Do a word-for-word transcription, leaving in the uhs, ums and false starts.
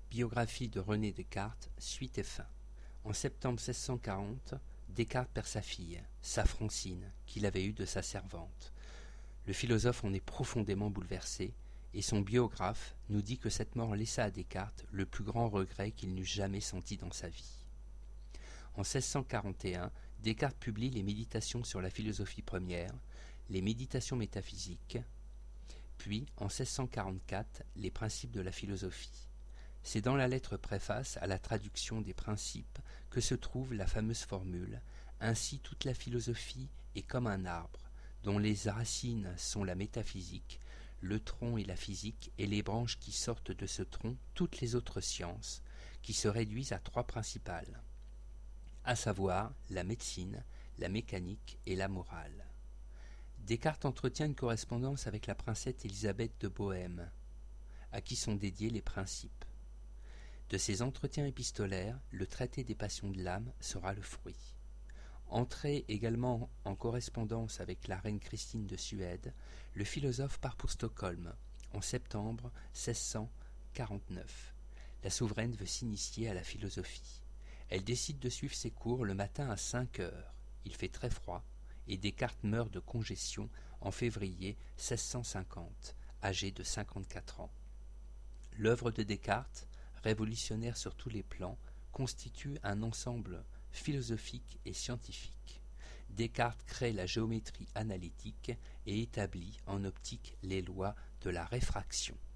Biographie de René Descartes, suite et fin. En septembre seize cent quarante, Descartes perd sa fille, sa Francine, qu'il avait eue de sa servante. Le philosophe en est profondément bouleversé, et son biographe nous dit que cette mort laissa à Descartes le plus grand regret qu'il n'eût jamais senti dans sa vie. En seize cent quarante et un, Descartes publie les Méditations sur la philosophie première, les Méditations métaphysiques, puis en seize cent quarante-quatre, les Principes de la philosophie. C'est dans la lettre préface à la traduction des Principes que se trouve la fameuse formule « Ainsi toute la philosophie est comme un arbre, dont les racines sont la métaphysique, le tronc est la physique et les branches qui sortent de ce tronc toutes les autres sciences, qui se réduisent à trois principales, à savoir la médecine, la mécanique et la morale. » Descartes entretient une correspondance avec la princesse Élisabeth de Bohême, à qui sont dédiés les Principes. De ces entretiens épistolaires, le traité des passions de l'âme sera le fruit. Entré également en correspondance avec la reine Christine de Suède, le philosophe part pour Stockholm en septembre seize cent quarante-neuf. La souveraine veut s'initier à la philosophie. Elle décide de suivre ses cours le matin à cinq heures. Il fait très froid et Descartes meurt de congestion en février seize cent cinquante, âgé de cinquante-quatre ans. L'œuvre de Descartes, révolutionnaire sur tous les plans, constitue un ensemble philosophique et scientifique. Descartes crée la géométrie analytique et établit en optique les lois de la réfraction.